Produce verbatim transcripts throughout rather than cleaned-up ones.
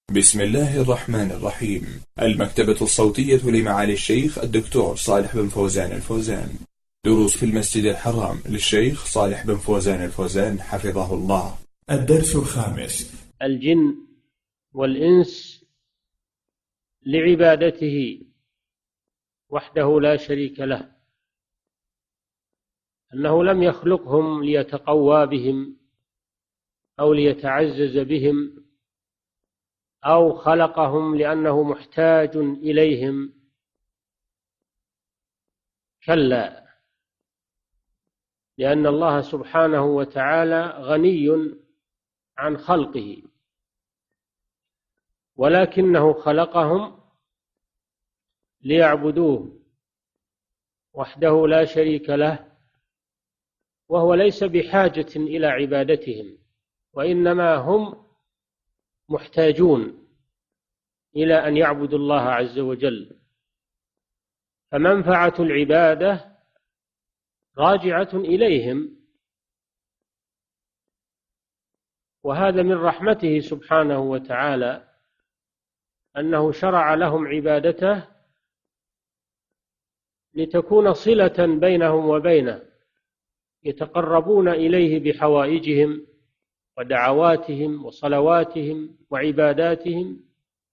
بسم الله الرحمن الرحيم. المكتبة الصوتية لمعالي الشيخ الدكتور صالح بن فوزان الفوزان. دروس في المسجد الحرام للشيخ صالح بن فوزان الفوزان حفظه الله. الدرس الخامس: الجن والإنس لعبادته وحده لا شريك له، أنه لم يخلقهم ليتقوى بهم أو ليتعزز بهم أو خلقهم لأنه محتاج إليهم، كلا، لأن الله سبحانه وتعالى غني عن خلقه، ولكنه خلقهم ليعبدوه وحده لا شريك له، وهو ليس بحاجة إلى عبادتهم، وإنما هم محتاجون إلى أن يعبدوا الله عز وجل، فمنفعة العبادة راجعة إليهم، وهذا من رحمته سبحانه وتعالى أنه شرع لهم عبادته لتكون صلة بينهم وبينه، يتقربون إليه بحوائجهم ودعواتهم وصلواتهم وعباداتهم،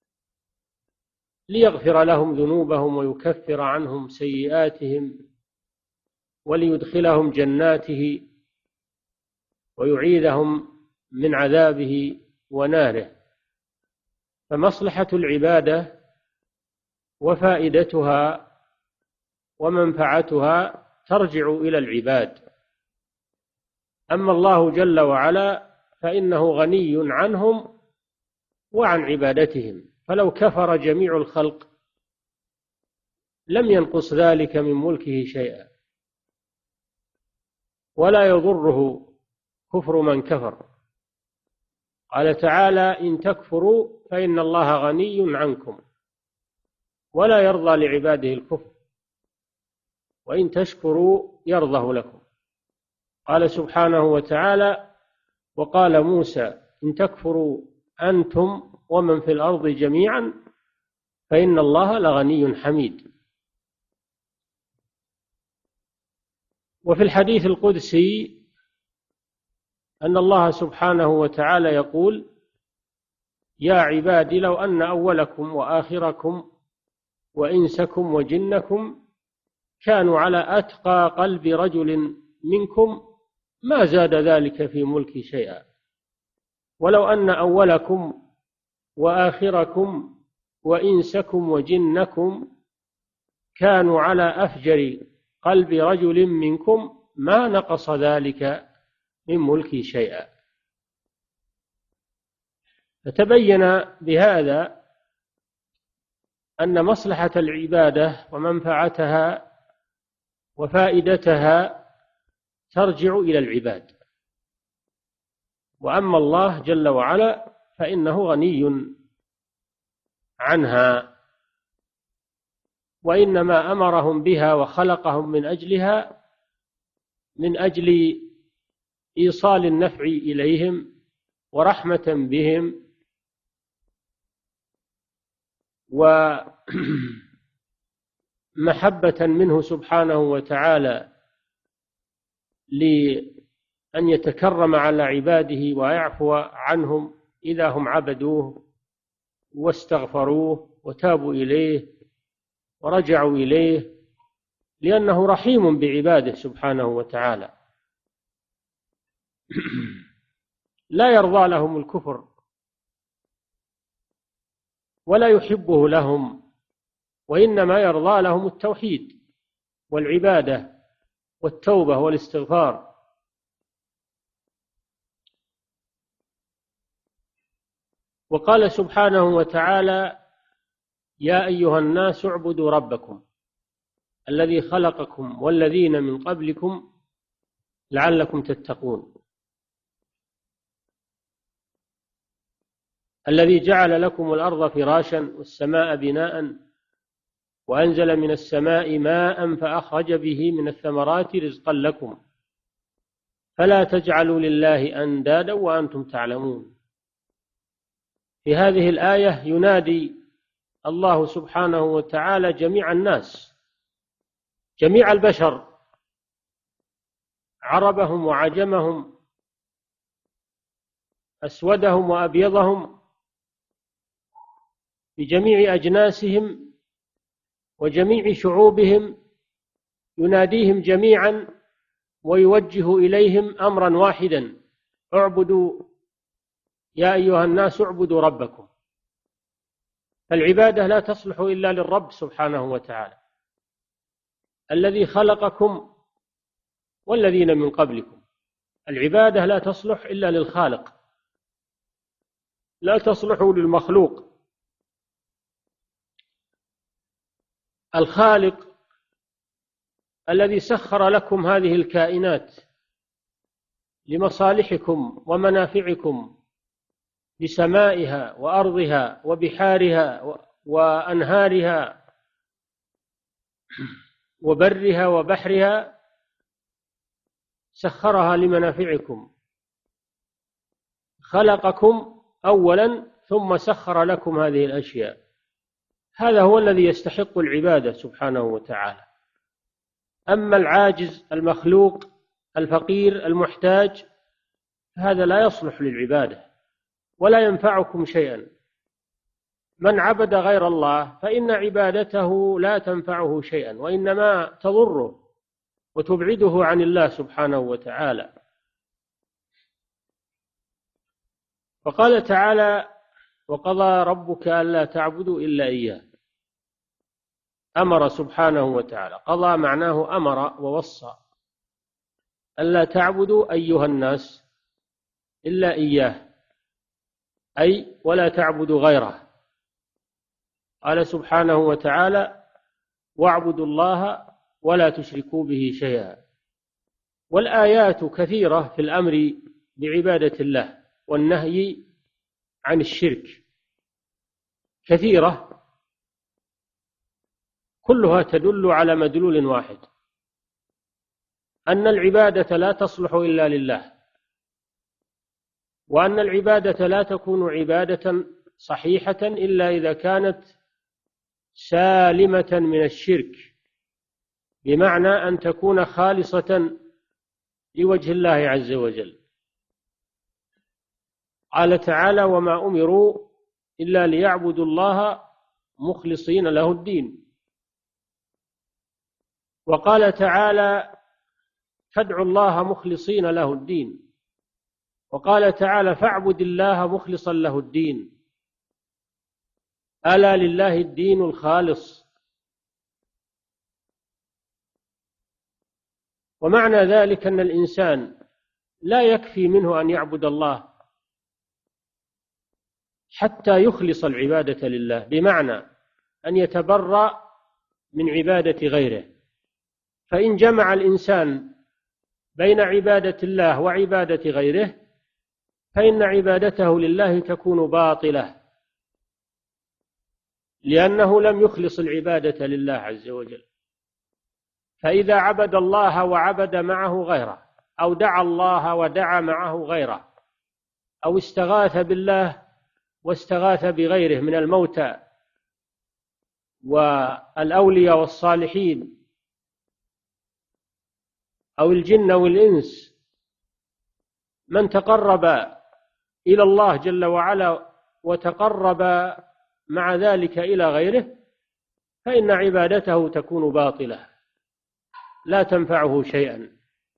ليغفر لهم ذنوبهم ويكفر عنهم سيئاتهم وليدخلهم جناته ويعيذهم من عذابه وناره. فمصلحة العبادة وفائدتها ومنفعتها ترجع إلى العباد. أما الله جل وعلا فإنه غني عنهم وعن عبادتهم، فلو كفر جميع الخلق لم ينقص ذلك من ملكه شيئا، ولا يضره كفر من كفر. قال تعالى: إن تكفروا فإن الله غني عنكم ولا يرضى لعباده الكفر، وإن تشكروا يرضه لكم. قال سبحانه وتعالى: وقال موسى: إن تكفروا أنتم ومن في الأرض جميعا فإن الله لغني حميد. وفي الحديث القدسي أن الله سبحانه وتعالى يقول: يا عبادي لو أن أولكم وآخركم وإنسكم وجنكم كانوا على أتقى قلب رجل منكم ما زاد ذلك في ملكي شيئا، ولو أن أولكم وآخركم وإنسكم وجنكم كانوا على أفجر قلب رجل منكم ما نقص ذلك من ملكي شيئا. فتبين بهذا أن مصلحة العبادة ومنفعتها وفائدتها ترجع إلى العباد، وأما الله جل وعلا فإنه غني عنها، وإنما أمرهم بها وخلقهم من أجلها من أجل إيصال النفع إليهم ورحمة بهم ومحبة منه سبحانه وتعالى لأن يتكرم على عباده ويعفو عنهم إذا هم عبدوه واستغفروه وتابوا إليه ورجعوا إليه، لأنه رحيم بعباده سبحانه وتعالى. لا يرضى لهم الكفر ولا يحبه لهم، وإنما يرضى لهم التوحيد والعبادة والتوبة والاستغفار. وقال سبحانه وتعالى: يا أيها الناس اعبدوا ربكم الذي خلقكم والذين من قبلكم لعلكم تتقون، الذي جعل لكم الأرض فراشا والسماء بناء وأنزل من السماء ماء فأخرج به من الثمرات رزقا لكم فلا تجعلوا لله أندادا وأنتم تعلمون. في هذه الآية ينادي الله سبحانه وتعالى جميع الناس، جميع البشر، عربهم وعجمهم، أسودهم وأبيضهم، بجميع أجناسهم وجميع شعوبهم، يناديهم جميعا ويوجه إليهم أمرا واحدا: اعبدوا يا أيها الناس اعبدوا ربكم. فالعبادة لا تصلح إلا للرب سبحانه وتعالى الذي خلقكم والذين من قبلكم. العبادة لا تصلح إلا للخالق، لا تصلح للمخلوق. الخالق الذي سخر لكم هذه الكائنات لمصالحكم ومنافعكم، بسمائها وأرضها وبحارها وأنهارها وبرها وبحرها، سخرها لمنافعكم. خلقكم أولا ثم سخر لكم هذه الأشياء. هذا هو الذي يستحق العبادة سبحانه وتعالى. أما العاجز المخلوق الفقير المحتاج هذا لا يصلح للعبادة ولا ينفعكم شيئا. من عبد غير الله فإن عبادته لا تنفعه شيئا، وإنما تضره وتبعده عن الله سبحانه وتعالى. وقال تعالى: وقضى ربك ألا تعبدوا إلا إياه. أمر سبحانه وتعالى، قضى معناه أمر ووصى، ألا تعبدوا أيها الناس إلا إياه، أي ولا تعبدوا غيره. قال سبحانه وتعالى: واعبدوا الله ولا تشركوا به شيئا. والآيات كثيرة في الأمر بعبادة الله والنهي عن الشرك، كثيرة كلها تدل على مدلول واحد: أن العبادة لا تصلح إلا لله، وأن العبادة لا تكون عبادة صحيحة إلا إذا كانت سالمة من الشرك، بمعنى أن تكون خالصة لوجه الله عز وجل. قال تعالى: وما أمروا إلا ليعبدوا الله مخلصين له الدين. وقال تعالى: فادعوا الله مخلصين له الدين. وقال تعالى: فاعبد الله مخلصا له الدين. ألا لله الدين الخالص. ومعنى ذلك أن الإنسان لا يكفي منه أن يعبد الله حتى يخلص العبادة لله، بمعنى أن يتبرأ من عبادة غيره. فإن جمع الإنسان بين عبادة الله وعبادة غيره فإن عبادته لله تكون باطلة، لأنه لم يخلص العبادة لله عز وجل. فإذا عبد الله وعبد معه غيره، أو دعا الله ودعا معه غيره، أو استغاث بالله واستغاث بغيره من الموتى والأولياء والصالحين أو الجن والإنس، من تقرب إلى الله جل وعلا وتقرب مع ذلك إلى غيره فإن عبادته تكون باطلة لا تنفعه شيئا،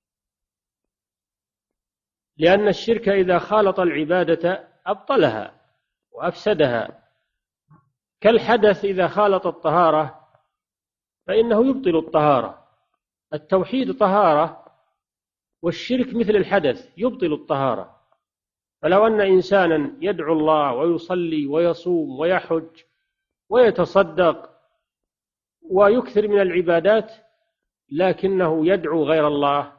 لأن الشرك إذا خالط العبادة أبطلها وأفسدها، كالحدث إذا خالط الطهارة فإنه يبطل الطهارة. التوحيد طهارة، والشرك مثل الحدث يبطل الطهارة. فلو أن إنسانا يدعو الله ويصلي ويصوم ويحج ويتصدق ويكثر من العبادات لكنه يدعو غير الله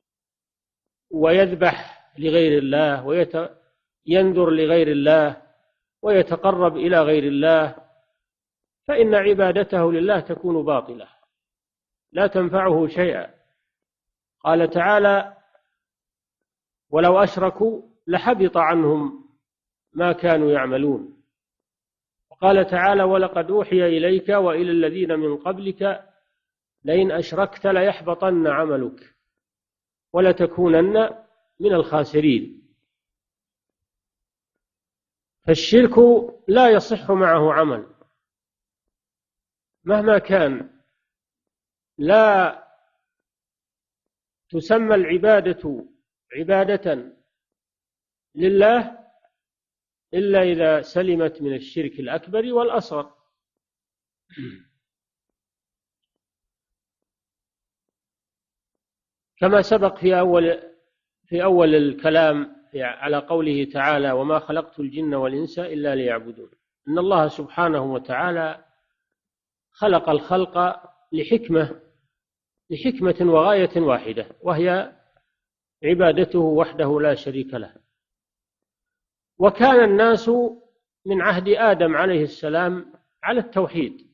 ويذبح لغير الله وينذر لغير الله ويتقرب إلى غير الله فإن عبادته لله تكون باطلة لا تنفعه شيئا. قال تعالى: ولو أشركوا لحبط عنهم ما كانوا يعملون. قال تعالى: ولقد أوحي إليك وإلى الذين من قبلك لئن أشركت ليحبطن عملك ولتكونن من الخاسرين. فالشرك لا يصح معه عمل مهما كان، لا تسمى العبادة عبادة لله إلا إذا سلمت من الشرك الأكبر والأصغر. كما سبق في أول في أول الكلام على قوله تعالى: وما خلقت الجن والإنس إلا ليعبدون، إن الله سبحانه وتعالى خلق الخلق لحكمة لحكمة وغاية واحدة، وهي عبادته وحده لا شريك له. وكان الناس من عهد آدم عليه السلام على التوحيد،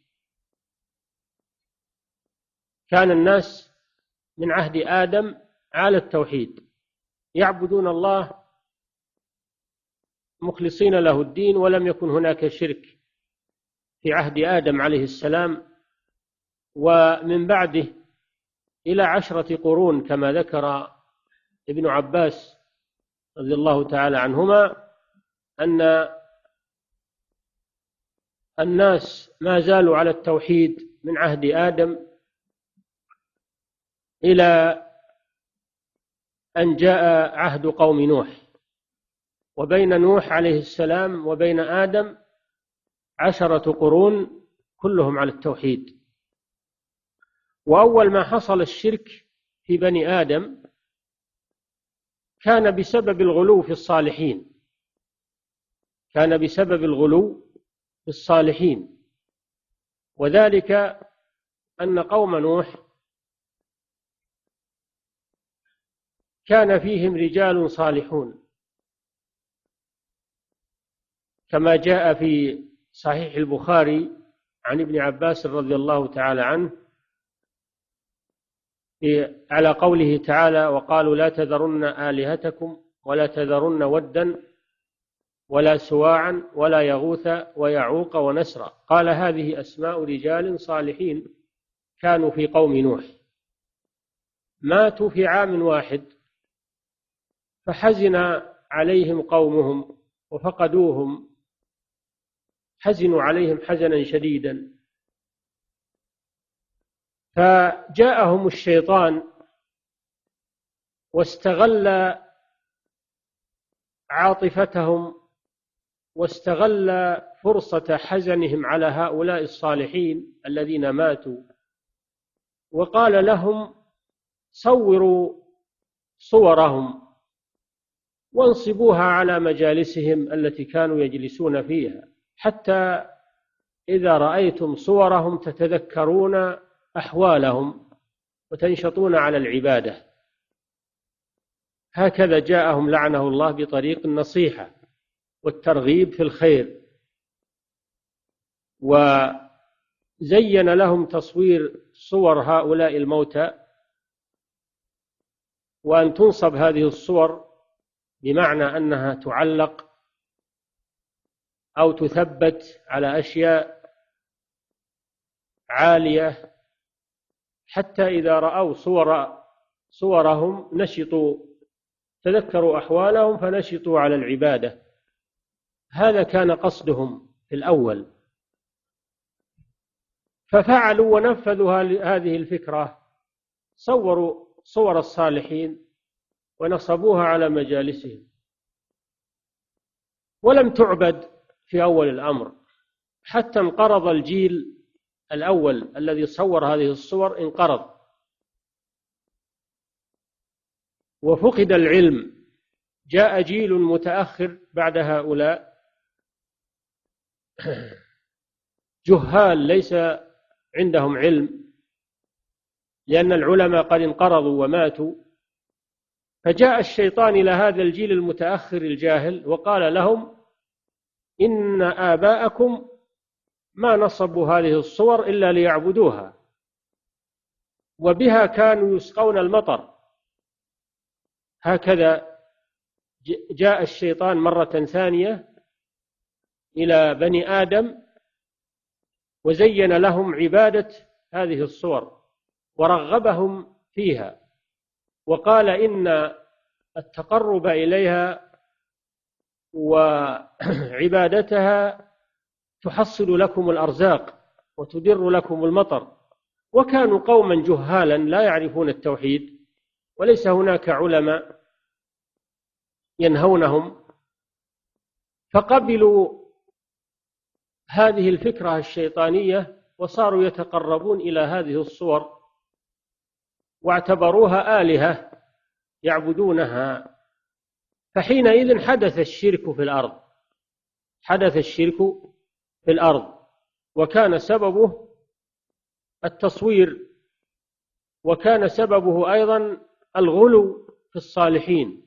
كان الناس من عهد آدم على التوحيد، يعبدون الله مخلصين له الدين، ولم يكن هناك شرك في عهد آدم عليه السلام. ومن بعده إلى عشرة قرون كما ذكر ابن عباس رضي الله تعالى عنهما أن الناس ما زالوا على التوحيد من عهد آدم إلى أن جاء عهد قوم نوح، وبين نوح عليه السلام وبين آدم عشرة قرون كلهم على التوحيد. وأول ما حصل الشرك في بني آدم كان بسبب الغلو في الصالحين، كان بسبب الغلو في الصالحين، وذلك أن قوم نوح كان فيهم رجال صالحون، كما جاء في صحيح البخاري عن ابن عباس رضي الله تعالى عنه على قوله تعالى: وقالوا لا تذرن آلهتكم ولا تذرن ودا ولا سواعا ولا يغوث ويعوق ونسرا، قال هذه أسماء رجال صالحين كانوا في قوم نوح، ماتوا في عام واحد، فحزن عليهم قومهم وفقدوهم، حزنوا عليهم حزنا شديدا، فجاءهم الشيطان واستغل عاطفتهم واستغل فرصة حزنهم على هؤلاء الصالحين الذين ماتوا، وقال لهم: صوروا صورهم وانصبوها على مجالسهم التي كانوا يجلسون فيها، حتى إذا رأيتم صورهم تتذكرون أحوالهم وتنشطون على العبادة. هكذا جاءهم لعنه الله بطريق النصيحة والترغيب في الخير، وزين لهم تصوير صور هؤلاء الموتى، وأن تنصب هذه الصور بمعنى أنها تعلق أو تثبت على أشياء عالية، حتى إذا رأوا صور صورهم نشطوا، تذكروا أحوالهم فنشطوا على العبادة. هذا كان قصدهم في الأول، ففعلوا ونفذوا هذه الفكرة، صوروا صور الصالحين ونصبوها على مجالسهم، ولم تعبد في أول الأمر، حتى انقرض الجيل الأول الذي صور هذه الصور، انقرض وفقد العلم. جاء جيل متأخر بعد هؤلاء جهال ليس عندهم علم، لأن العلماء قد انقرضوا وماتوا، فجاء الشيطان إلى هذا الجيل المتأخر الجاهل وقال لهم: إن آباءكم ما نصبوا هذه الصور إلا ليعبدوها، وبها كانوا يسقون المطر. هكذا جاء الشيطان مرة ثانية إلى بني آدم وزين لهم عبادة هذه الصور ورغبهم فيها، وقال إن التقرب إليها وعبادتها تحصل لكم الأرزاق وتدر لكم المطر. وكانوا قوما جهالا لا يعرفون التوحيد، وليس هناك علماء ينهونهم، فقبلوا هذه الفكرة الشيطانية وصاروا يتقربون إلى هذه الصور واعتبروها آلهة يعبدونها. فحينئذ حدث الشرك في الأرض، حدث الشرك في الأرض وكان سببه التصوير، وكان سببه أيضا الغلو في الصالحين.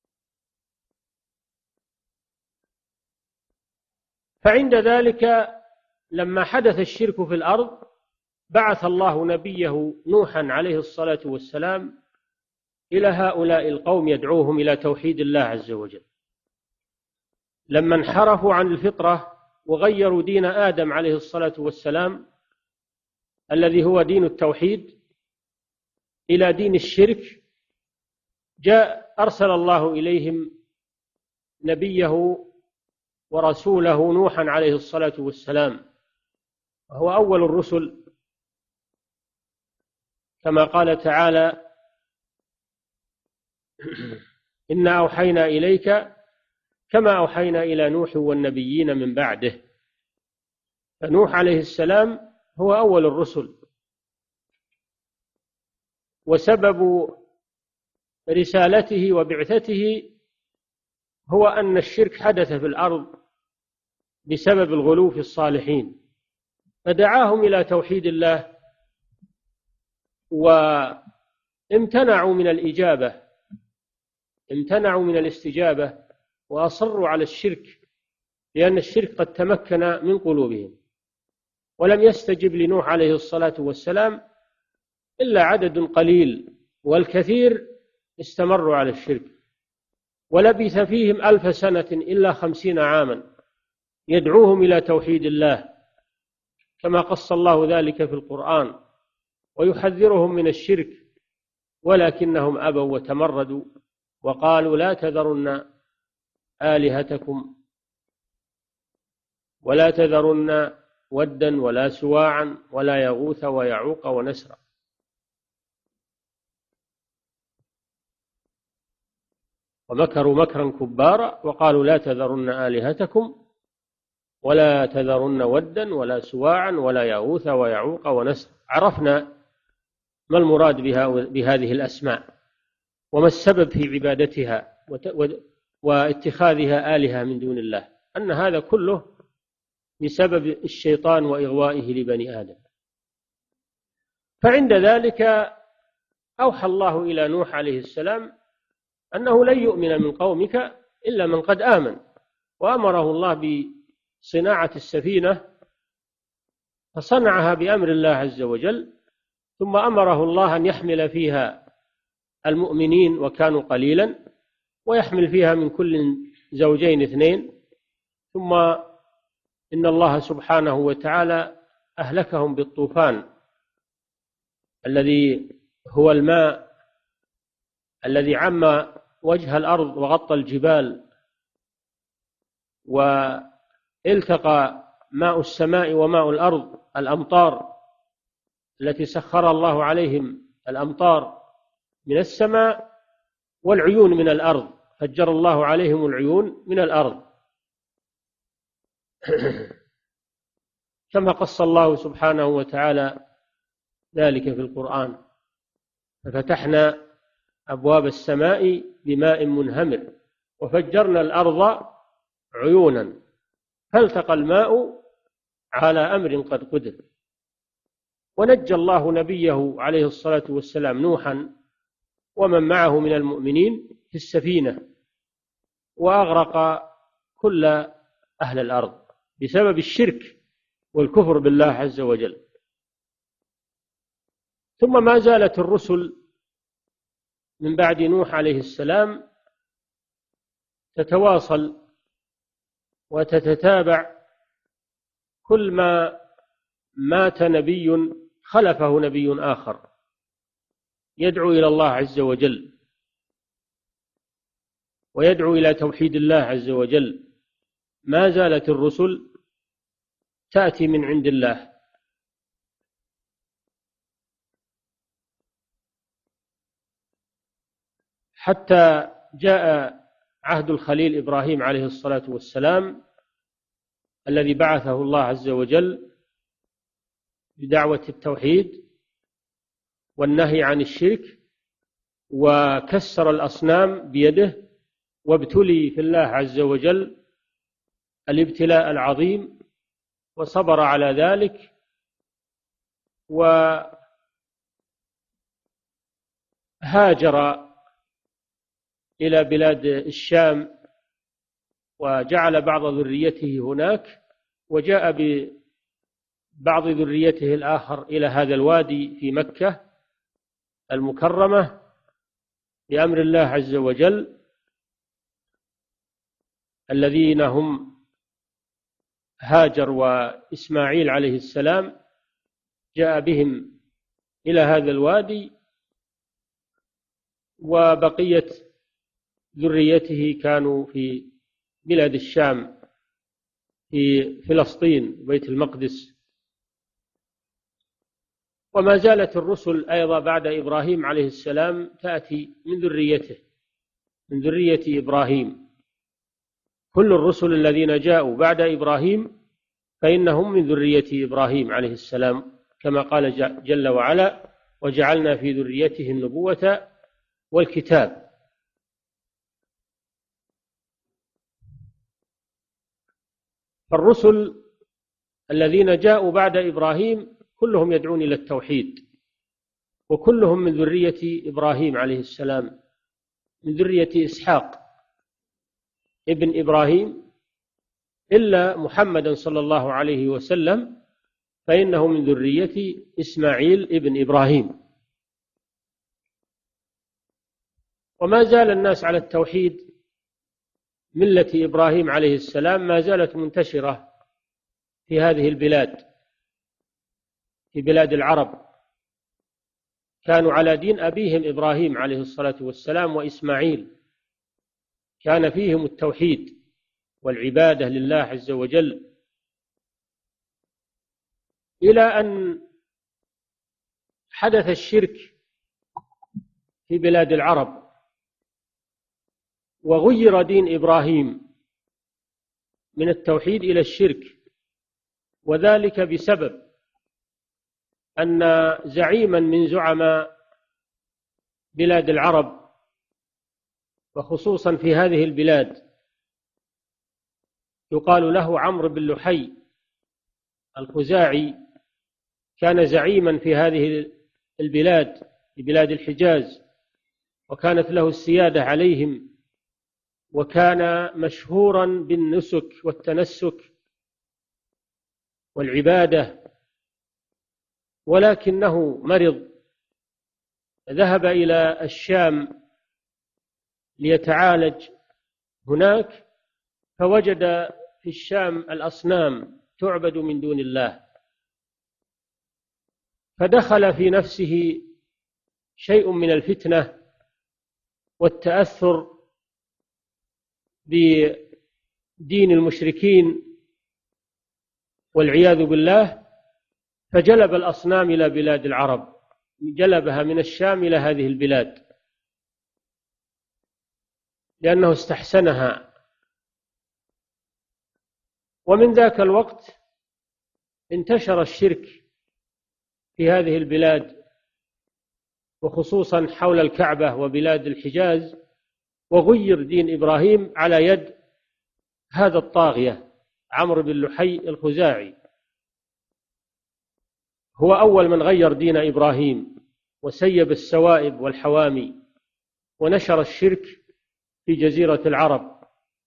فعند ذلك لما حدث الشرك في الأرض بعث الله نبيه نوحا عليه الصلاة والسلام إلى هؤلاء القوم يدعوهم إلى توحيد الله عز وجل. لما انحرفوا عن الفطرة وغيروا دين آدم عليه الصلاة والسلام الذي هو دين التوحيد إلى دين الشرك، جاء أرسل الله إليهم نبيه ورسوله نوحا عليه الصلاة والسلام، وهو أول الرسل، كما قال تعالى: إنا أوحينا إليك كما أوحينا إلى نوح والنبيين من بعده. فنوح عليه السلام هو أول الرسل، وسبب رسالته وبعثته هو أن الشرك حدث في الأرض بسبب الغلو في الصالحين، فدعاهم إلى توحيد الله وامتنعوا من الإجابة، امتنعوا من الاستجابة وأصروا على الشرك، لأن الشرك قد تمكن من قلوبهم. ولم يستجب لنوح عليه الصلاة والسلام إلا عدد قليل، والكثير استمروا على الشرك، ولبث فيهم ألف سنة إلا خمسين عاما يدعوهم إلى توحيد الله، كما قص الله ذلك في القرآن، ويحذرهم من الشرك، ولكنهم أبوا وتمردوا وقالوا: لا تذرن آلهتكم ولا تذرن ودا ولا سواعا ولا يغوث ويعوق ونسرا. ومكروا مكرا كبارا وقالوا: لا تذرن آلهتكم ولا تذرن ودا ولا سواعا ولا يغوث ويعوق ونسرا. عرفنا ما المراد بهذه الأسماء وما السبب في عبادتها واتخاذها آلهة من دون الله، أن هذا كله بسبب الشيطان وإغوائه لبني آدم. فعند ذلك أوحى الله إلى نوح عليه السلام أنه لن يؤمن من قومك إلا من قد آمن، وأمره الله بصناعة السفينة فصنعها بأمر الله عز وجل، ثم أمره الله أن يحمل فيها المؤمنين وكانوا قليلا، ويحمل فيها من كل زوجين اثنين، ثم إن الله سبحانه وتعالى أهلكهم بالطوفان الذي هو الماء الذي عم وجه الأرض وغطى الجبال، والتقى ماء السماء وماء الأرض، الأمطار التي سخر الله عليهم، الأمطار من السماء والعيون من الأرض، فجر الله عليهم العيون من الأرض كما قص الله سبحانه وتعالى ذلك في القرآن: ففتحنا أبواب السماء بماء منهمر وفجرنا الأرض عيونا فالتقى الماء على أمر قد قدر. ونجى الله نبيه عليه الصلاة والسلام نوحا ومن معه من المؤمنين في السفينة، وأغرق كل أهل الأرض بسبب الشرك والكفر بالله عز وجل. ثم ما زالت الرسل من بعد نوح عليه السلام تتواصل وتتتابع، كل ما مات نبي خلفه نبي آخر يدعو إلى الله عز وجل ويدعو إلى توحيد الله عز وجل، ما زالت الرسل تأتي من عند الله. حتى جاء عهد الخليل إبراهيم عليه الصلاة والسلام الذي بعثه الله عز وجل بدعوة التوحيد والنهي عن الشرك، وكسر الأصنام بيده، وابتلي في الله عز وجل الابتلاء العظيم وصبر على ذلك، وهاجر إلى بلاد الشام وجعل بعض ذريته هناك، وجاء ببعض ذريته الآخر إلى هذا الوادي في مكة المكرمة بأمر الله عز وجل، الذين هم هاجر وإسماعيل عليه السلام، جاء بهم إلى هذا الوادي، وبقية ذريته كانوا في بلاد الشام في فلسطين بيت المقدس. وما زالت الرسل أيضا بعد إبراهيم عليه السلام تأتي من ذريته، من ذرية إبراهيم. كل الرسل الذين جاءوا بعد إبراهيم فإنهم من ذرية إبراهيم عليه السلام، كما قال جل وعلا: وجعلنا في ذريته النبوة والكتاب. فالرسل الذين جاءوا بعد إبراهيم كلهم يدعون إلى التوحيد، وكلهم من ذرية إبراهيم عليه السلام، من ذرية إسحاق ابن إبراهيم، إلا محمدا صلى الله عليه وسلم فإنه من ذرية إسماعيل ابن إبراهيم. وما زال الناس على التوحيد، ملة إبراهيم عليه السلام ما زالت منتشرة في هذه البلاد، في بلاد العرب، كانوا على دين أبيهم إبراهيم عليه الصلاة والسلام وإسماعيل، كان فيهم التوحيد والعبادة لله عز وجل، إلى أن حدث الشرك في بلاد العرب وغير دين إبراهيم من التوحيد إلى الشرك، وذلك بسبب أن زعيما من زعماء بلاد العرب، وخصوصا في هذه البلاد، يقال له عمرو بن لحي الخزاعي، كان زعيما في هذه البلاد، في بلاد الحجاز، وكانت له السيادة عليهم، وكان مشهورا بالنسك والتنسك والعبادة، ولكنه مرض، ذهب إلى الشام ليتعالج هناك، فوجد في الشام الأصنام تعبد من دون الله، فدخل في نفسه شيء من الفتنة والتأثر بدين المشركين والعياذ بالله، فجلب الأصنام إلى بلاد العرب، جلبها من الشام إلى هذه البلاد، لأنه استحسنها. ومن ذاك الوقت انتشر الشرك في هذه البلاد، وخصوصا حول الكعبة وبلاد الحجاز، وغير دين إبراهيم على يد هذا الطاغية عمرو بن لحي الخزاعي، هو أول من غير دين إبراهيم وسيب السوائب والحوامي ونشر الشرك في جزيرة العرب،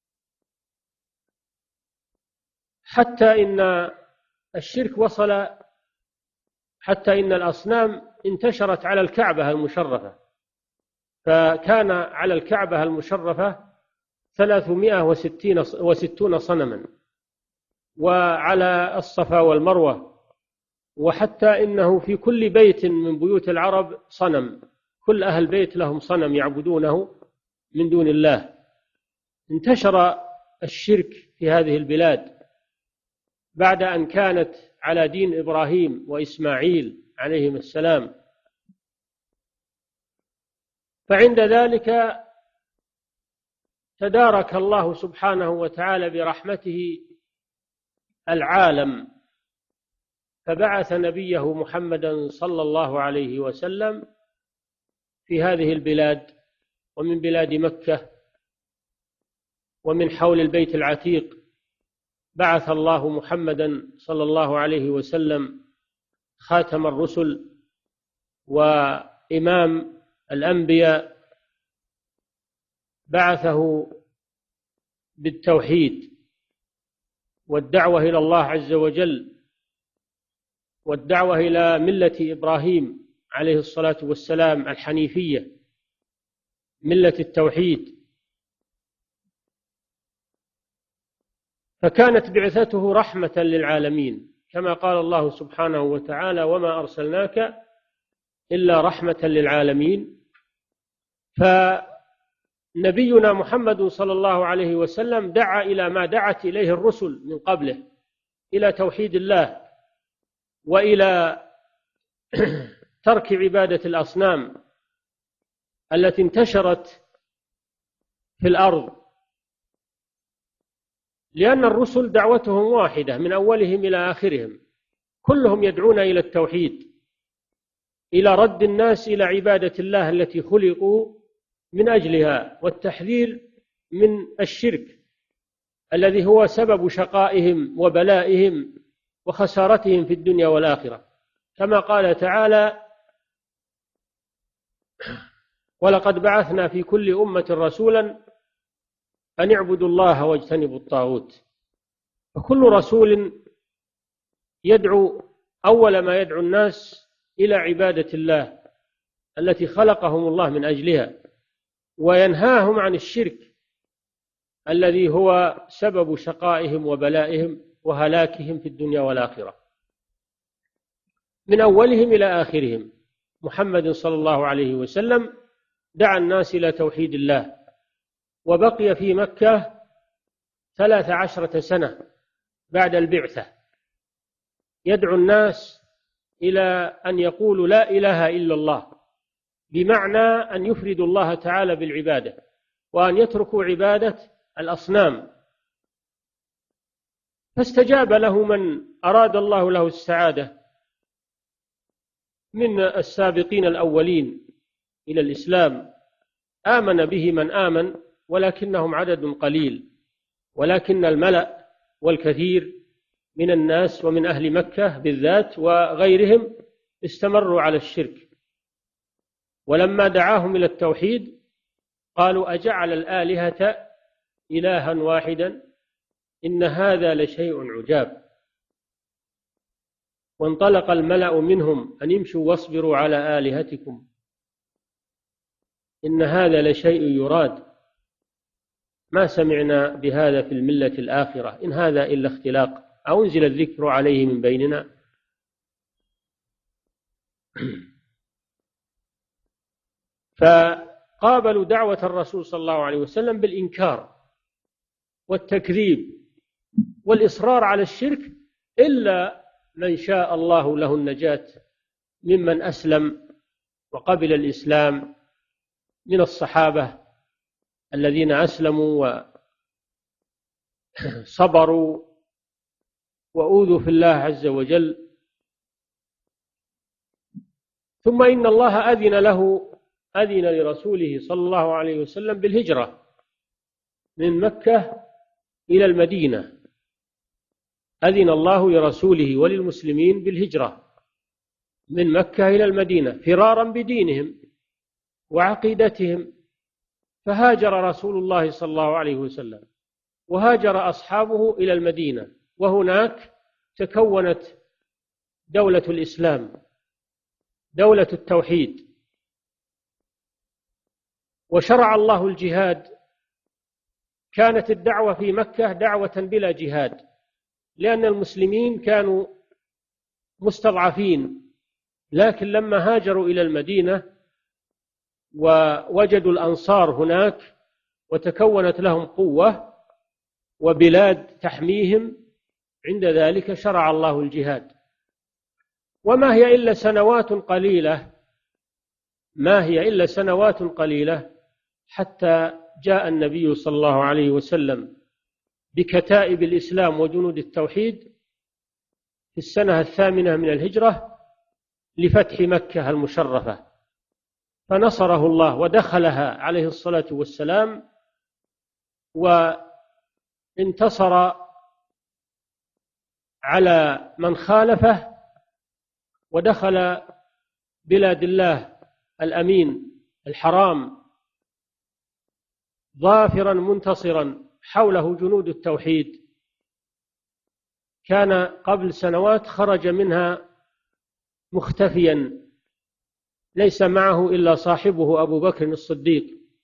حتى إن الشرك وصل حتى إن الأصنام انتشرت على الكعبة المشرفة، فكان على الكعبة المشرفة ثلاثمائة وستون صنما، وعلى الصفا والمروة وحتى إنه في كل بيت من بيوت العرب صنم، كل أهل بيت لهم صنم يعبدونه من دون الله. انتشر الشرك في هذه البلاد بعد أن كانت على دين إبراهيم وإسماعيل عليهم السلام. فعند ذلك تدارك الله سبحانه وتعالى برحمته العالم، فبعث نبيه محمدا صلى الله عليه وسلم في هذه البلاد، ومن بلاد مكة ومن حول البيت العتيق بعث الله محمدا صلى الله عليه وسلم خاتم الرسل وإمام الأنبياء، بعثه بالتوحيد والدعوة إلى الله عز وجل، والدعوة إلى ملة إبراهيم عليه الصلاة والسلام الحنيفية، ملة التوحيد. فكانت بعثته رحمة للعالمين، كما قال الله سبحانه وتعالى: وما أرسلناك إلا رحمة للعالمين. فنبينا محمد صلى الله عليه وسلم دعا إلى ما دعت إليه الرسل من قبله، إلى توحيد الله وإلى ترك عبادة الأصنام التي انتشرت في الأرض، لأن الرسل دعوتهم واحدة من أولهم إلى آخرهم، كلهم يدعون إلى التوحيد، إلى رد الناس إلى عبادة الله التي خلقوا من أجلها، والتحذير من الشرك الذي هو سبب شقائهم وبلائهم وخسارتهم في الدنيا والآخرة، كما قال تعالى: ولقد بعثنا في كل أمة رسولا أن اعبدوا الله واجتنبوا الطاغوت. فكل رسول يدعو أول ما يدعو الناس إلى عبادة الله التي خلقهم الله من أجلها، وينهاهم عن الشرك الذي هو سبب شقائهم وبلائهم وهلاكهم في الدنيا والآخرة، من أولهم إلى آخرهم. محمد صلى الله عليه وسلم دعا الناس إلى توحيد الله، وبقي في مكة ثلاث عشرة سنة بعد البعثة يدعو الناس إلى أن يقولوا لا إله إلا الله، بمعنى أن يفردوا الله تعالى بالعبادة، وأن يتركوا عبادة الأصنام. فاستجاب له من أراد الله له السعادة من السابقين الأولين إلى الإسلام، آمن به من آمن ولكنهم عدد قليل، ولكن الملأ والكثير من الناس ومن أهل مكة بالذات وغيرهم استمروا على الشرك. ولما دعاهم إلى التوحيد قالوا: أجعل الآلهة إلها واحدا إن هذا لشيء عجاب. وانطلق الملأ منهم أن يمشوا واصبروا على آلهتكم إن هذا لشيء يراد، ما سمعنا بهذا في الملة الآخرة إن هذا إلا اختلاق أو أنزل الذكر عليه من بيننا. فقابلوا دعوة الرسول صلى الله عليه وسلم بالإنكار والتكذيب والإصرار على الشرك، إلا من شاء الله له النجاة ممن أسلم وقبل الإسلام من الصحابة الذين أسلموا وصبروا وأوذوا في الله عز وجل. ثم إن الله أذن له أذن لرسوله صلى الله عليه وسلم بالهجرة من مكة إلى المدينة، أذن الله لرسوله وللمسلمين بالهجرة من مكة إلى المدينة فرارا بدينهم وعقيدتهم. فهاجر رسول الله صلى الله عليه وسلم وهاجر أصحابه إلى المدينة، وهناك تكونت دولة الإسلام، دولة التوحيد، وشرع الله الجهاد. كانت الدعوة في مكة دعوة بلا جهاد، لأن المسلمين كانوا مستضعفين، لكن لما هاجروا إلى المدينة ووجدوا الأنصار هناك وتكونت لهم قوة وبلاد تحميهم، عند ذلك شرع الله الجهاد. وما هي إلا سنوات قليلة ما هي إلا سنوات قليلة حتى جاء النبي صلى الله عليه وسلم بكتائب الإسلام وجنود التوحيد في السنة الثامنة من الهجرة لفتح مكة المشرفة، فنصره الله ودخلها عليه الصلاة والسلام، وانتصر على من خالفه، ودخل بلاد الله الأمين الحرام ظافرا منتصرا، حوله جنود التوحيد. كان قبل سنوات خرج منها مختفيا، ليس معه إلا صاحبه أبو بكر الصديق،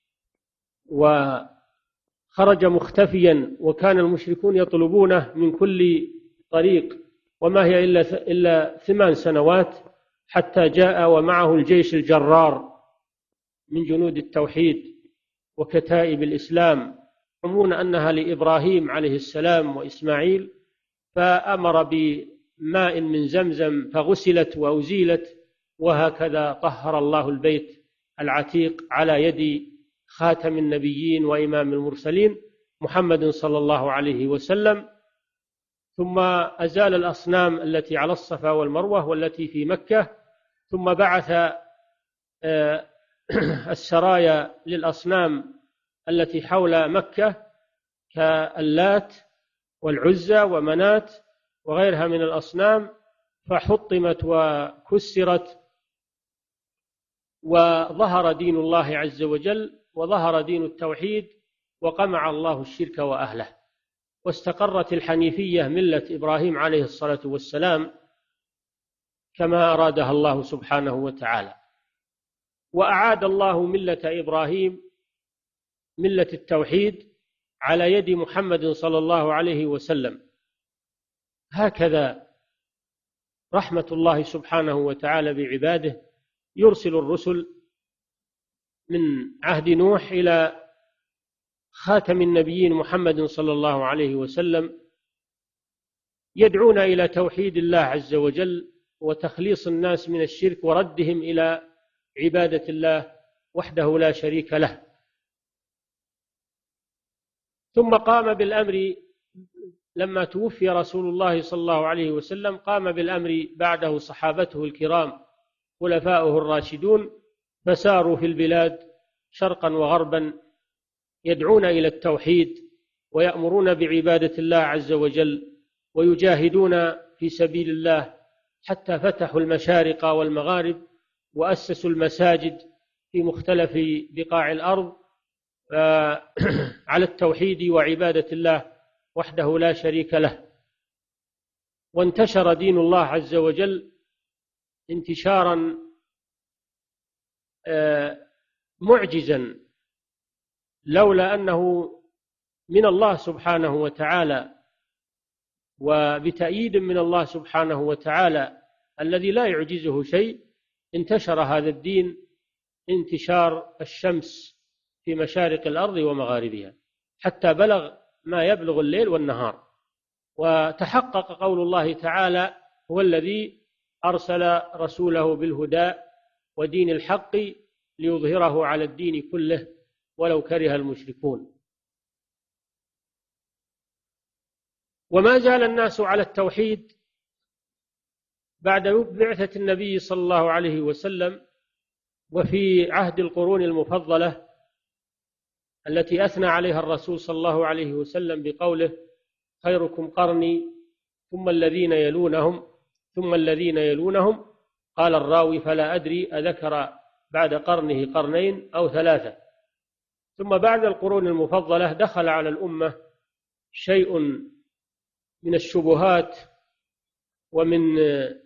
وخرج مختفيا، وكان المشركون يطلبونه من كل طريق، وما هي إلا إلا ثمان سنوات حتى جاء ومعه الجيش الجرار من جنود التوحيد وكتائب الإسلام، يزعمون أنها لإبراهيم عليه السلام وإسماعيل، فأمر بماء من زمزم فغسلت وأزيلت، وهكذا طهر الله البيت العتيق على يد خاتم النبيين وإمام المرسلين محمد صلى الله عليه وسلم. ثم أزال الأصنام التي على الصفا والمروة والتي في مكة، ثم بعث السرايا للأصنام التي حول مكة كاللات والعزى ومنات وغيرها من الأصنام، فحطمت وكسرت، وظهر دين الله عز وجل وظهر دين التوحيد، وقمع الله الشرك وأهله، واستقرت الحنيفية ملة إبراهيم عليه الصلاة والسلام كما أرادها الله سبحانه وتعالى. وأعاد الله ملة إبراهيم ملة التوحيد على يد محمد صلى الله عليه وسلم. هكذا رحمة الله سبحانه وتعالى بعباده، يرسل الرسل من عهد نوح إلى خاتم النبيين محمد صلى الله عليه وسلم، يدعون إلى توحيد الله عز وجل وتخليص الناس من الشرك وردهم إلى عبادة الله وحده لا شريك له. ثم قام بالأمر لما توفي رسول الله صلى الله عليه وسلم، قام بالأمر بعده صحابته الكرام خلفاؤه الراشدون، فساروا في البلاد شرقا وغربا يدعون إلى التوحيد ويأمرون بعبادة الله عز وجل، ويجاهدون في سبيل الله حتى فتحوا المشارق والمغارب وأسسوا المساجد في مختلف بقاع الأرض على التوحيد وعبادة الله وحده لا شريك له. وانتشر دين الله عز وجل انتشارا معجزا، لولا أنه من الله سبحانه وتعالى وبتأييد من الله سبحانه وتعالى الذي لا يعجزه شيء، انتشر هذا الدين انتشار الشمس في مشارق الأرض ومغاربها، حتى بلغ ما يبلغ الليل والنهار. وتحقق قول الله تعالى: هو الذي أرسل رسوله بالهدى ودين الحق ليظهره على الدين كله ولو كره المشركون. وما زال الناس على التوحيد بعد بعثة النبي صلى الله عليه وسلم، وفي عهد القرون المفضلة التي أثنى عليها الرسول صلى الله عليه وسلم بقوله: خيركم قرني ثم الذين يلونهم ثم الذين يلونهم. قال الراوي: فلا أدري أذكر بعد قرنه قرنين أو ثلاثة. ثم بعد القرون المفضلة دخل على الأمة شيء من الشبهات ومن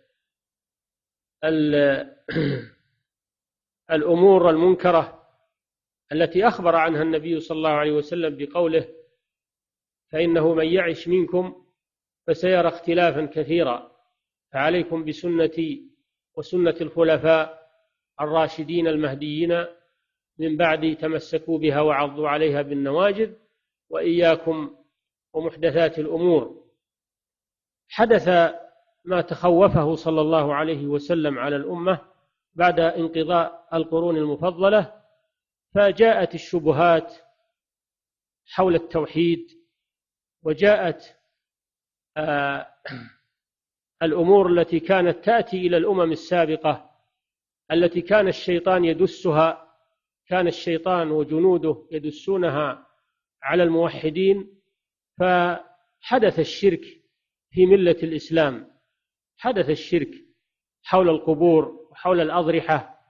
الأمور المنكرة التي أخبر عنها النبي صلى الله عليه وسلم بقوله: فإنه من يعش منكم فسيرى اختلافا كثيرا فعليكم بسنتي وسنة الخلفاء الراشدين المهديين من بعد، تمسكوا بها وعضوا عليها بالنواجذ، وإياكم ومحدثات الأمور. حدث ما تخوفه صلى الله عليه وسلم على الأمة بعد انقضاء القرون المفضلة، فجاءت الشبهات حول التوحيد، وجاءت آه الأمور التي كانت تأتي إلى الأمم السابقة التي كان الشيطان يدسها، كان الشيطان وجنوده يدسونها على الموحدين. فحدث الشرك في ملة الإسلام، حدث الشرك حول القبور وحول الأضرحة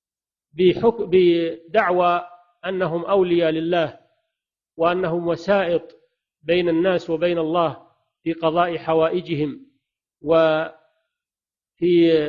بدعوى أنهم أولياء لله، وأنهم وسائط بين الناس وبين الله في قضاء حوائجهم وفي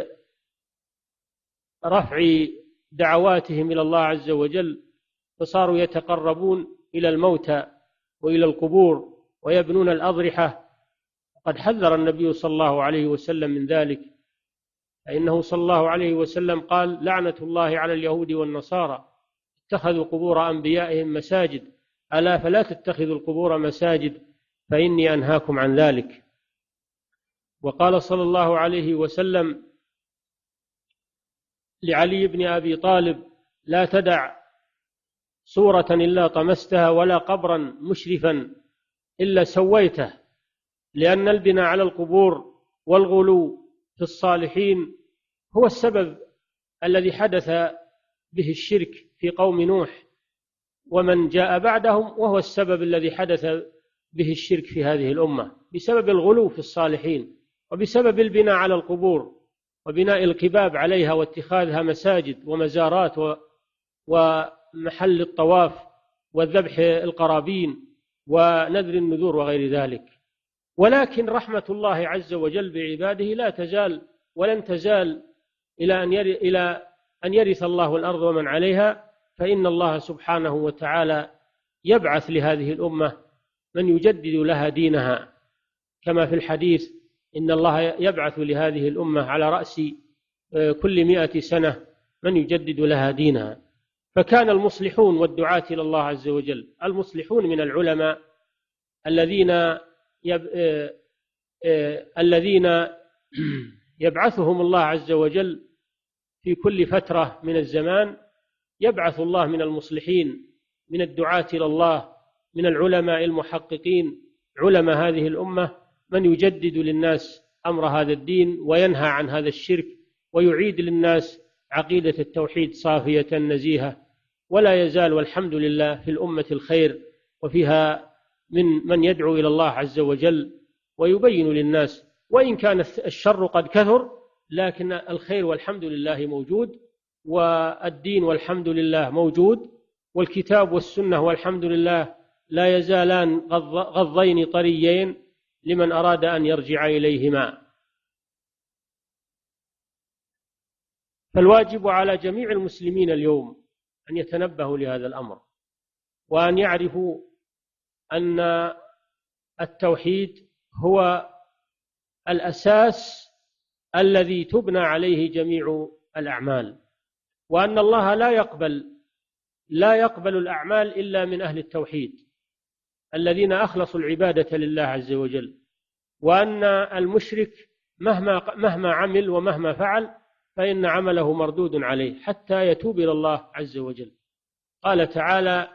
رفع دعواتهم إلى الله عز وجل، فصاروا يتقربون إلى الموتى وإلى القبور ويبنون الأضرحة. وقد حذر النبي صلى الله عليه وسلم من ذلك، فإنه صلى الله عليه وسلم قال: لعنة الله على اليهود والنصارى اتخذوا قبور أنبيائهم مساجد، ألا فلا تتخذوا القبور مساجد فإني أنهاكم عن ذلك. وقال صلى الله عليه وسلم لعلي بن أبي طالب: لا تدع صورة إلا طمستها، ولا قبرا مشرفا إلا سويته، لأن البناء على القبور والغلو في الصالحين هو السبب الذي حدث به الشرك في قوم نوح ومن جاء بعدهم، وهو السبب الذي حدث به الشرك في هذه الأمة، بسبب الغلو في الصالحين، وبسبب البناء على القبور وبناء القباب عليها واتخاذها مساجد ومزارات ومحل الطواف والذبح القرابين ونذر النذور وغير ذلك. ولكن رحمة الله عز وجل بعباده لا تزال ولن تزال إلى أن إلى أن يرث الله الأرض ومن عليها، فإن الله سبحانه وتعالى يبعث لهذه الأمة من يجدد لها دينها، كما في الحديث: إن الله يبعث لهذه الأمة على رأس كل مئة سنة من يجدد لها دينها. فكان المصلحون والدعاة إلى الله عز وجل، المصلحون من العلماء الذين يب... الذين يبعثهم الله عز وجل في كل فترة من الزمان، يبعث الله من المصلحين من الدعاة إلى الله، من العلماء المحققين علماء هذه الأمة، من يجدد للناس أمر هذا الدين وينهى عن هذا الشرك ويعيد للناس عقيدة التوحيد صافية نزيهة. ولا يزال والحمد لله في الأمة الخير، وفيها من من يدعو إلى الله عز وجل ويبين للناس، وإن كان الشر قد كثر لكن الخير والحمد لله موجود، والدين والحمد لله موجود، والكتاب والسنة والحمد لله لا يزالان غضين طريين لمن أراد أن يرجع إليهما. فالواجب على جميع المسلمين اليوم أن يتنبهوا لهذا الأمر، وأن يعرفوا أن التوحيد هو الأساس الذي تبنى عليه جميع الأعمال، وأن الله لا يقبل لا يقبل الأعمال إلا من أهل التوحيد الذين أخلصوا العبادة لله عز وجل، وأن المشرك مهما مهما عمل ومهما فعل فإن عمله مردود عليه حتى يتوب إلى الله عز وجل. قال تعالى: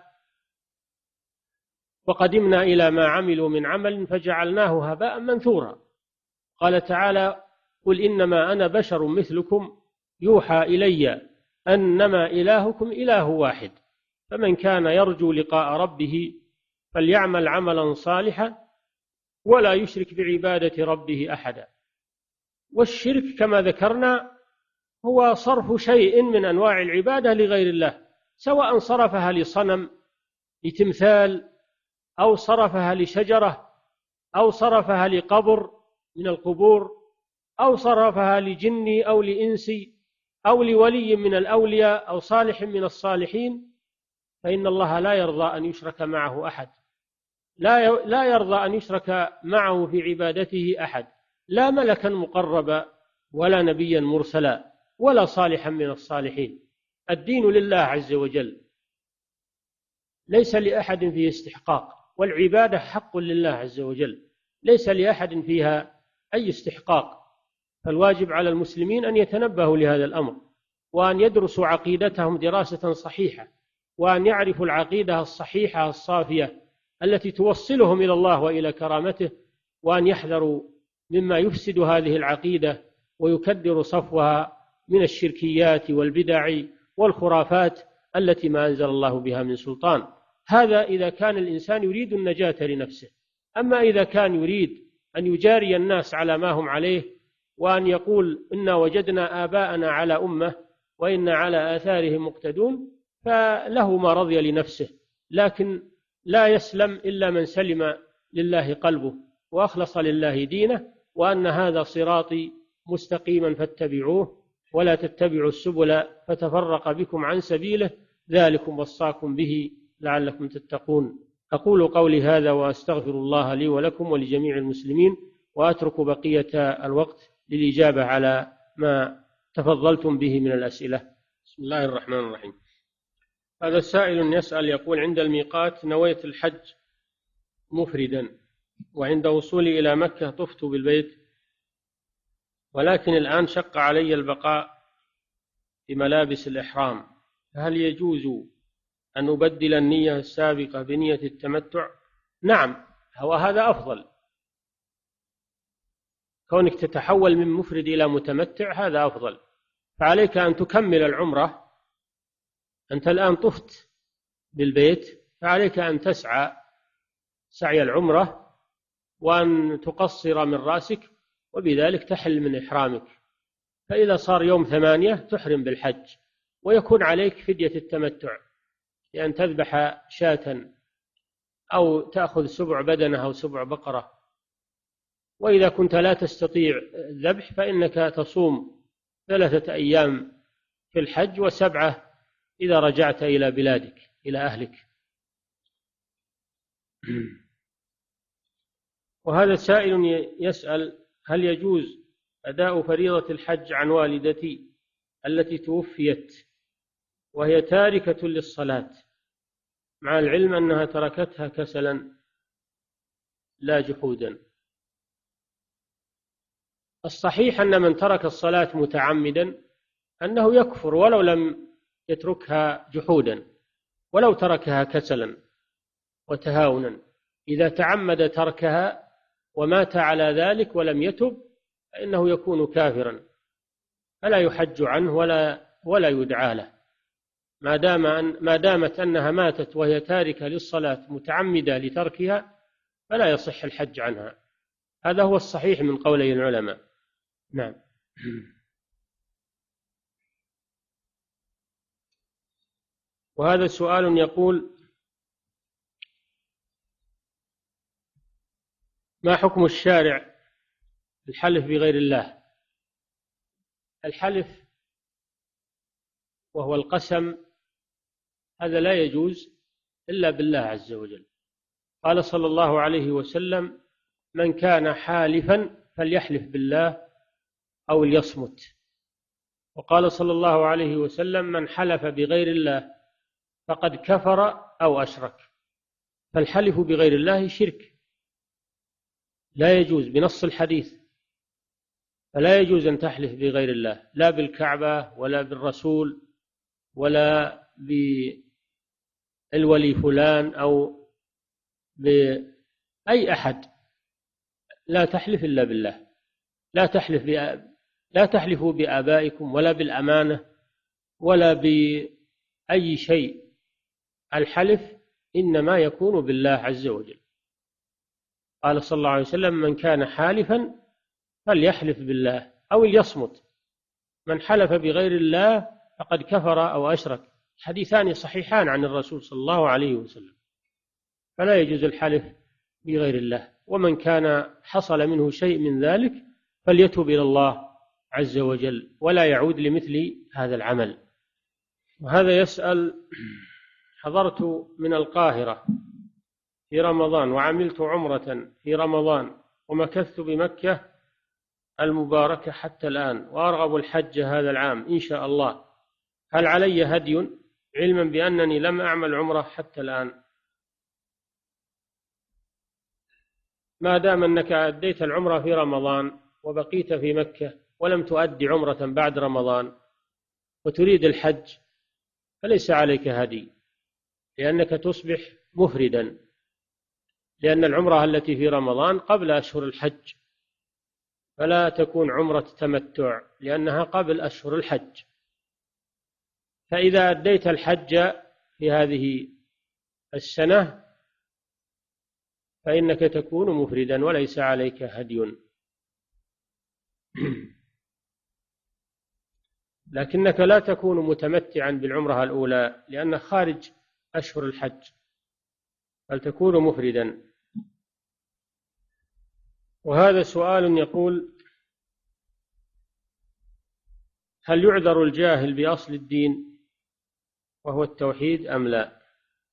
وقدمنا إلى ما عملوا من عمل فجعلناه هباء منثورا. قال تعالى: قل إنما أنا بشر مثلكم يوحى إلي أنما إلهكم إله واحد، فمن كان يرجو لقاء ربه فليعمل عملا صالحا ولا يشرك بعبادة ربه أحدا. والشرك كما ذكرنا هو صرف شيء من أنواع العبادة لغير الله، سواء صرفها لصنم لتمثال، أو صرفها لشجرة، أو صرفها لقبر من القبور، أو صرفها لجن أو لإنسي أو لولي من الأولياء أو صالح من الصالحين، فإن الله لا يرضى أن يشرك معه أحد، لا لا يرضى أن يشرك معه في عبادته أحد، لا ملكا مقربا ولا نبيا مرسلا ولا صالحا من الصالحين. الدين لله عز وجل، ليس لأحد فيه استحقاق، والعبادة حق لله عز وجل، ليس لأحد فيها أي استحقاق. فالواجب على المسلمين أن يتنبهوا لهذا الأمر، وأن يدرسوا عقيدتهم دراسة صحيحة، وأن يعرفوا العقيدة الصحيحة الصافية التي توصلهم إلى الله وإلى كرامته، وأن يحذروا مما يفسد هذه العقيدة ويكدر صفوها من الشركيات والبدع والخرافات التي ما أنزل الله بها من سلطان. هذا إذا كان الإنسان يريد النجاة لنفسه. أما إذا كان يريد أن يجاري الناس على ما هم عليه، وأن يقول إنا وجدنا آباءنا على أمة وإنا على آثارهم مقتدون، فله ما رضي لنفسه، لكن لا يسلم إلا من سلم لله قلبه وأخلص لله دينه، وأن هذا صراطي مستقيما فاتبعوه ولا تتبعوا السبل فتفرق بكم عن سبيله ذلكم وصاكم به لعلكم تتقون. أقول قولي هذا وأستغفر الله لي ولكم ولجميع المسلمين، وأترك بقية الوقت للإجابة على ما تفضلتم به من الأسئلة. بسم الله الرحمن الرحيم. هذا السائل يسأل يقول: عند الميقات نويت الحج مفردا، وعند وصولي إلى مكة طفت بالبيت، ولكن الآن شق علي البقاء في ملابس الإحرام، فهل يجوز أن أبدل النية السابقة بنية التمتع؟ نعم، هو هذا أفضل. كونك تتحول من مفرد إلى متمتع هذا أفضل، فعليك أن تكمل العمرة. أنت الآن طفت بالبيت، فعليك أن تسعى سعي العمرة وأن تقصر من رأسك، وبذلك تحل من إحرامك. فإذا صار يوم ثمانية تحرم بالحج، ويكون عليك فدية التمتع، لأن تذبح شاة أو تأخذ سبع بدنة أو سبع بقرة. وإذا كنت لا تستطيع الذبح فإنك تصوم ثلاثة أيام في الحج وسبعة إذا رجعت إلى بلادك إلى أهلك. وهذا سائل يسأل: هل يجوز أداء فريضة الحج عن والدتي التي توفيت وهي تاركة للصلاة، مع العلم أنها تركتها كسلا لا جحودا؟ الصحيح أن من ترك الصلاة متعمدا أنه يكفر ولو لم يتركها جحودا، ولو تركها كسلا وتهاونا. إذا تعمد تركها ومات على ذلك ولم يتب فإنه يكون كافرا، فلا يحج عنه ولا ولا يدعى له، ما دام أن ما دامت أنها ماتت وهي تاركة للصلاة متعمدة لتركها، فلا يصح الحج عنها. هذا هو الصحيح من قولي العلماء. نعم. وهذا سؤال يقول: ما حكم الشارع الحلف بغير الله؟ الحلف وهو القسم هذا لا يجوز إلا بالله عز وجل. قال صلى الله عليه وسلم: من كان حالفا فليحلف بالله أو ليصمت. وقال صلى الله عليه وسلم: من حلف بغير الله فقد كفر أو أشرك. فالحلف بغير الله شرك لا يجوز بنص الحديث، فلا يجوز أن تحلف بغير الله، لا بالكعبة ولا بالرسول ولا بالولي فلان أو بأي أحد. لا تحلف إلا بالله. لا تحلف بأ... لا تحلفوا بآبائكم ولا بالأمانة ولا بأي شيء. الحلف إنما يكون بالله عز وجل. قال صلى الله عليه وسلم: من كان حالفا فليحلف بالله أو ليصمت. من حلف بغير الله فقد كفر أو أشرك. حديثان صحيحان عن الرسول صلى الله عليه وسلم. فلا يجوز الحلف بغير الله. ومن كان حصل منه شيء من ذلك فليتوب إلى الله عز وجل ولا يعود لمثل هذا العمل. وهذا يسأل: حضرت من القاهرة في رمضان وعملت عمرة في رمضان ومكثت بمكة المباركة حتى الآن، وأرغب الحج هذا العام إن شاء الله، هل علي هدي علما بأنني لم أعمل عمرة حتى الآن؟ ما دام أنك أديت العمرة في رمضان وبقيت في مكة ولم تؤدي عمرة بعد رمضان وتريد الحج فليس عليك هدي، لأنك تصبح مفردا، لأن العمرة التي في رمضان قبل أشهر الحج، فلا تكون عمرة تمتع لأنها قبل أشهر الحج. فإذا أديت الحج في هذه السنة فإنك تكون مفردا وليس عليك هدي. لكنك لا تكون متمتعا بالعمرة الأولى لأنك خارج أشهر الحج، بل تكون مفردا. وهذا سؤال يقول: هل يعذر الجاهل بأصل الدين وهو التوحيد أم لا؟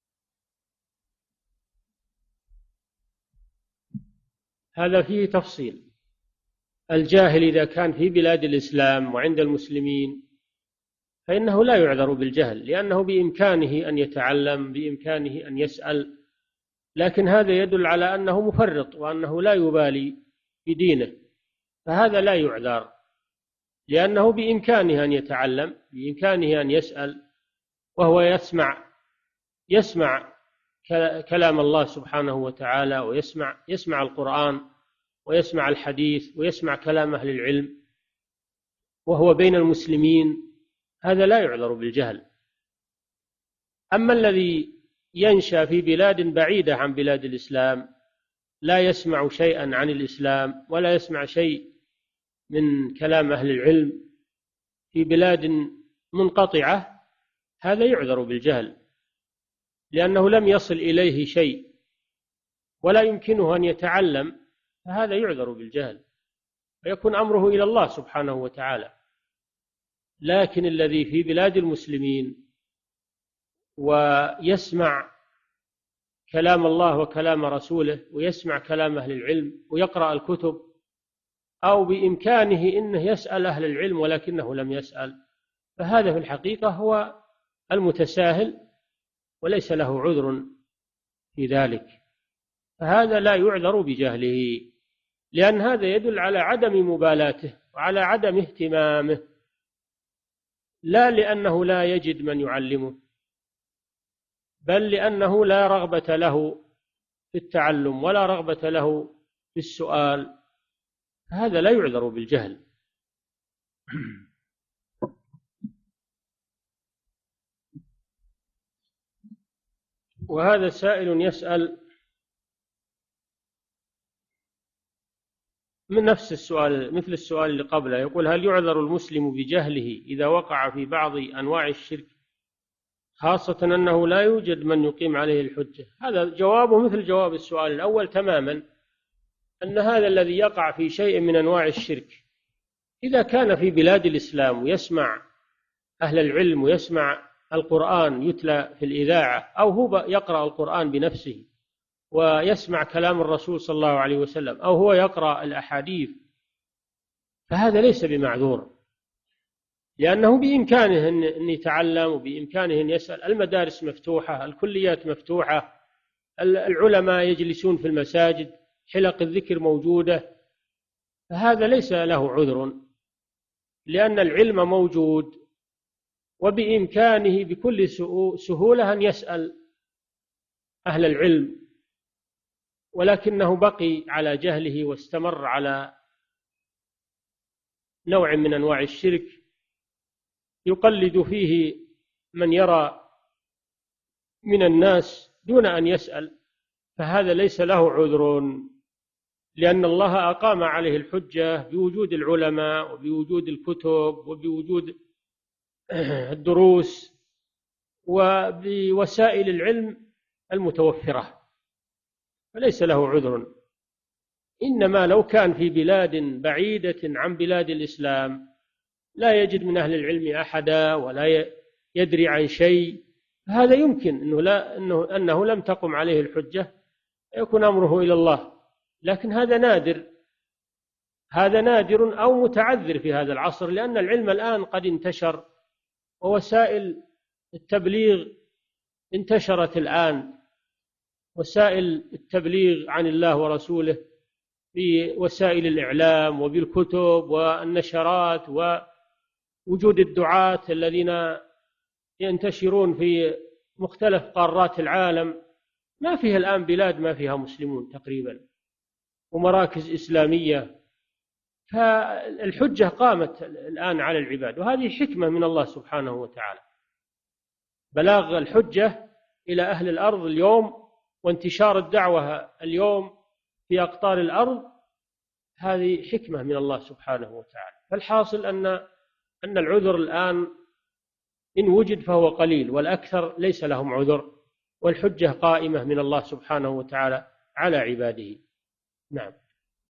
هذا فيه تفصيل. الجاهل إذا كان في بلاد الإسلام وعند المسلمين فإنه لا يعذر بالجهل، لأنه بإمكانه أن يتعلم، بإمكانه أن يسأل، لكن هذا يدل على أنه مفرط وأنه لا يبالي بدينه، فهذا لا يعذر، لأنه بإمكانه أن يتعلم، بإمكانه أن يسأل، وهو يسمع يسمع كلام الله سبحانه وتعالى، ويسمع يسمع القرآن، ويسمع الحديث، ويسمع كلام أهل العلم، وهو بين المسلمين، هذا لا يعذر بالجهل. أما الذي ينشأ في بلاد بعيدة عن بلاد الإسلام لا يسمع شيئا عن الإسلام ولا يسمع شيء من كلام أهل العلم في بلاد منقطعة، هذا يعذر بالجهل، لأنه لم يصل إليه شيء ولا يمكنه أن يتعلم، فهذا يعذر بالجهل ويكون أمره إلى الله سبحانه وتعالى. لكن الذي في بلاد المسلمين ويسمع كلام الله وكلام رسوله، ويسمع كلام أهل العلم، ويقرأ الكتب، أو بإمكانه إنه يسأل أهل العلم ولكنه لم يسأل، فهذا في الحقيقة هو المتساهل وليس له عذر في ذلك، فهذا لا يعذر بجهله، لأن هذا يدل على عدم مبالاته وعلى عدم اهتمامه، لا لأنه لا يجد من يعلمه، بل لأنه لا رغبة له في التعلم ولا رغبة له في السؤال، هذا لا يعذر بالجهل. وهذا سائل يسأل من نفس السؤال، مثل السؤال اللي قبله، يقول: هل يعذر المسلم بجهله إذا وقع في بعض أنواع الشرك، خاصة أنه لا يوجد من يقيم عليه الحجة؟ هذا جوابه مثل جواب السؤال الأول تماما، أن هذا الذي يقع في شيء من أنواع الشرك إذا كان في بلاد الإسلام ويسمع أهل العلم ويسمع القرآن يتلى في الإذاعة، أو هو يقرأ القرآن بنفسه ويسمع كلام الرسول صلى الله عليه وسلم، أو هو يقرأ الأحاديث، فهذا ليس بمعذور، لأنه بإمكانه أن يتعلم وبإمكانه أن يسأل. المدارس مفتوحة، الكليات مفتوحة، العلماء يجلسون في المساجد، حلق الذكر موجودة، فهذا ليس له عذر، لأن العلم موجود وبإمكانه بكل سهولة أن يسأل أهل العلم، ولكنه بقي على جهله واستمر على نوع من أنواع الشرك يقلد فيه من يرى من الناس دون أن يسأل، فهذا ليس له عذر، لأن الله أقام عليه الحجة بوجود العلماء وبوجود الكتب وبوجود الدروس وبوسائل العلم المتوفرة، فليس له عذر. إنما لو كان في بلاد بعيدة عن بلاد الإسلام لا يجد من أهل العلم أحدا ولا يدري عن شيء، هذا يمكن أنه, لا أنه, أنه لم تقم عليه الحجة، يكون أمره إلى الله، لكن هذا نادر، هذا نادر أو متعذر في هذا العصر، لأن العلم الآن قد انتشر، ووسائل التبليغ انتشرت الآن، وسائل التبليغ عن الله ورسوله بوسائل الإعلام وبالكتب والنشرات، ووجود الدعاة الذين ينتشرون في مختلف قارات العالم. ما فيها الآن بلاد ما فيها مسلمون تقريبا، ومراكز إسلامية. فالحجة قامت الآن على العباد، وهذه حكمة من الله سبحانه وتعالى، بلاغ الحجة إلى أهل الأرض اليوم وانتشار الدعوة اليوم في أقطار الأرض، هذه حكمة من الله سبحانه وتعالى. فالحاصل أن أن العذر الآن إن وجد فهو قليل، والأكثر ليس لهم عذر، والحجة قائمة من الله سبحانه وتعالى على عباده. نعم.